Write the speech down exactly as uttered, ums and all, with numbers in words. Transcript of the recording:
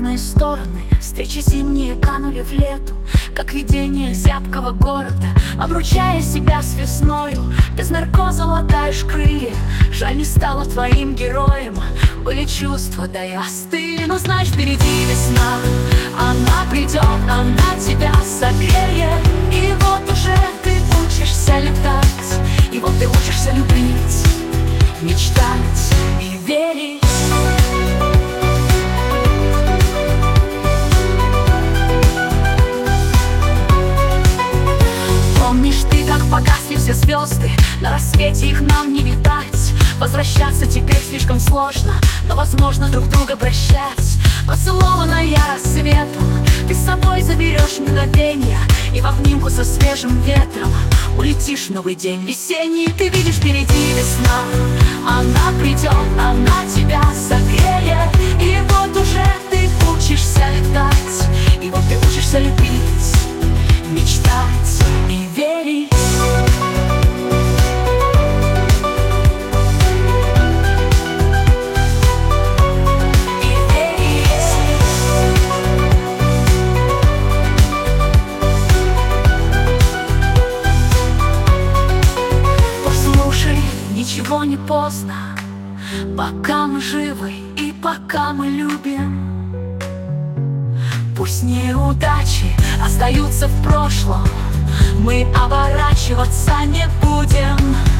разные стороны. Встречи зимние канули в лету, как видение зябкого города. Обручая себя с весною, без наркоза латаешь крылья. Жаль, не стала твоим героем, были чувства, да и остыли. Но знаешь, впереди весна, она придет, она тебя согреет. И вот уже ты учишься летать, и вот ты учишься любить, мечтать и верить. Помнишь ты, как погасли все звезды, на рассвете их нам не видать. Возвращаться теперь слишком сложно, но возможно друг друга прощать. Поцелованная рассветом, ты с собой заберешь мгновенье, и в обнимку со свежим ветром улетишь в новый день весенний. Ты видишь, впереди весна, она придет, она тебя согреет. И вот уже ты учишься летать, и вот ты учишься любить, мечтать и верить. Ничего не поздно, пока мы живы и пока мы любим. Пусть неудачи остаются в прошлом, мы оборачиваться не будем.